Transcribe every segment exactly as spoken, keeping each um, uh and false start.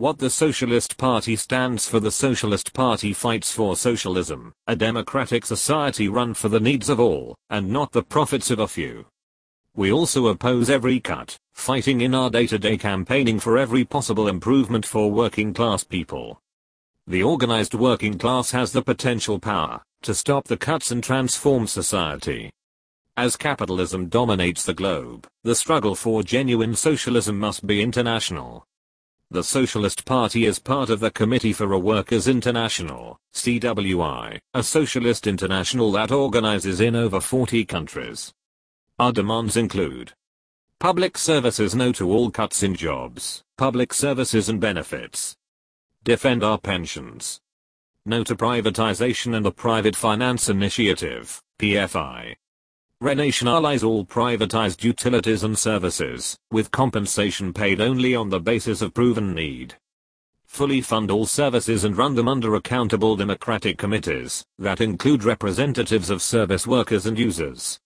What the Socialist Party stands for: the Socialist Party fights for socialism, a democratic society run for the needs of all, and not the profits of a few. We also oppose every cut, fighting in our day-to-day campaigning for every possible improvement for working class people. The organized working class has the potential power to stop the cuts and transform society. As capitalism dominates the globe, the struggle for genuine socialism must be international. The Socialist Party is part of the Committee for a Workers' International, C W I, a socialist international that organizes in over forty countries. Our demands include: public services, no to all cuts in jobs, public services and benefits. Defend our pensions. No to privatization and the Private Finance Initiative, P F I. Renationalize all privatized utilities and services, with compensation paid only on the basis of proven need. Fully fund all services and run them under accountable democratic committees, that include representatives of service workers and users.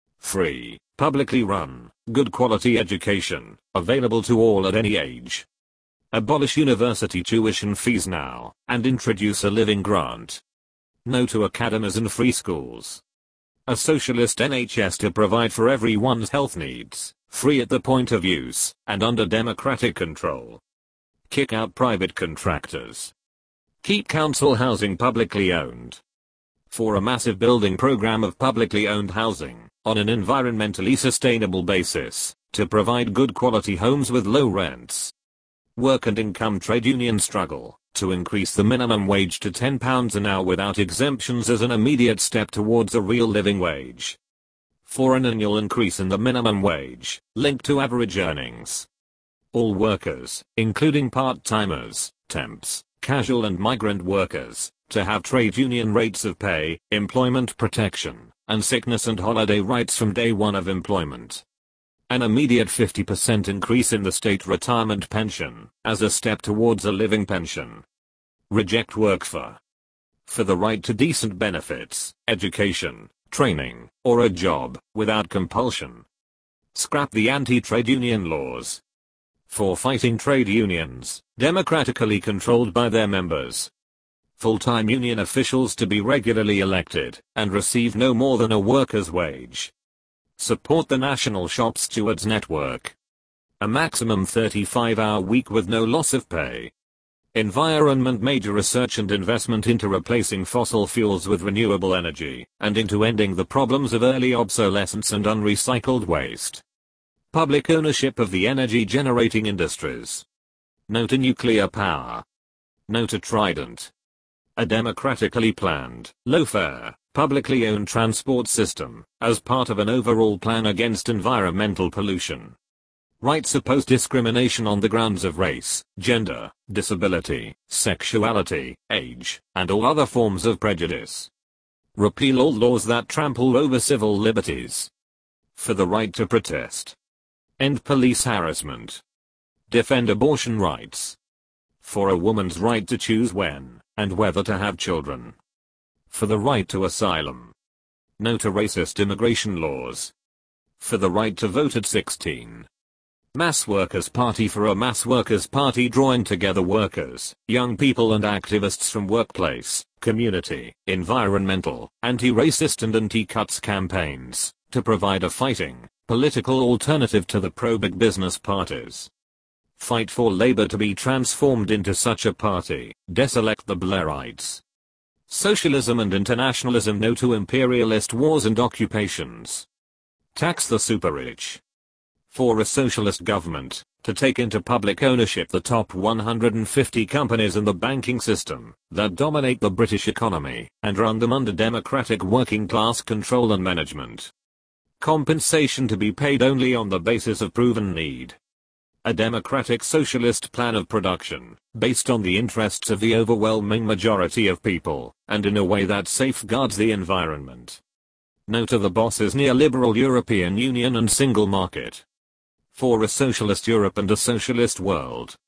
Free, publicly run, good quality education, available to all at any age. Abolish university tuition fees now, and introduce a living grant. No to academies and free schools. A socialist N H S to provide for everyone's health needs, free at the point of use, and under democratic control. Kick out private contractors. Keep council housing publicly owned. For a massive building program of publicly owned housing, on an environmentally sustainable basis, to provide good quality homes with low rents. Work and income trade union struggle to increase the minimum wage to ten pounds an hour without exemptions as an immediate step towards a real living wage. For an annual increase in the minimum wage, linked to average earnings. All workers, including part-timers, temps, casual and migrant workers, to have trade union rates of pay, employment protection, and sickness and holiday rights from day one of employment. An immediate fifty percent increase in the state retirement pension, as a step towards a living pension. Reject work for. For the right to decent benefits, education, training, or a job, without compulsion. Scrap the anti-trade union laws. For fighting trade unions, democratically controlled by their members. Full-time union officials to be regularly elected, and receive no more than a worker's wage. Support the National Shop Stewards Network. A maximum thirty-five hour week with no loss of pay. Environment: major research and investment into replacing fossil fuels with renewable energy, and into ending the problems of early obsolescence and unrecycled waste. Public ownership of the energy generating industries. No to nuclear power. No to Trident. A democratically planned, low-fare, publicly owned transport system, as part of an overall plan against environmental pollution. Rights oppose discrimination on the grounds of race, gender, disability, sexuality, age, and all other forms of prejudice. Repeal all laws that trample over civil liberties. For the right to protest. End police harassment. Defend abortion rights. For a woman's right to choose when and whether to have children. For the right to asylum. No to racist immigration laws. For the right to vote at sixteen. Mass Workers' Party. For a mass workers' party drawing together workers, young people and activists from workplace, community, environmental, anti-racist and anti-cuts campaigns, to provide a fighting, political alternative to the pro-big business parties. Fight for Labour to be transformed into such a party. Deselect the Blairites. Socialism and internationalism. No to imperialist wars and occupations. Tax the super-rich. For a socialist government, to take into public ownership the top one hundred fifty companies in the banking system, that dominate the British economy, and run them under democratic working class control and management. Compensation to be paid only on the basis of proven need. A democratic socialist plan of production, based on the interests of the overwhelming majority of people, and in a way that safeguards the environment. No to the boss's neoliberal European Union and single market. For a socialist Europe and a socialist world,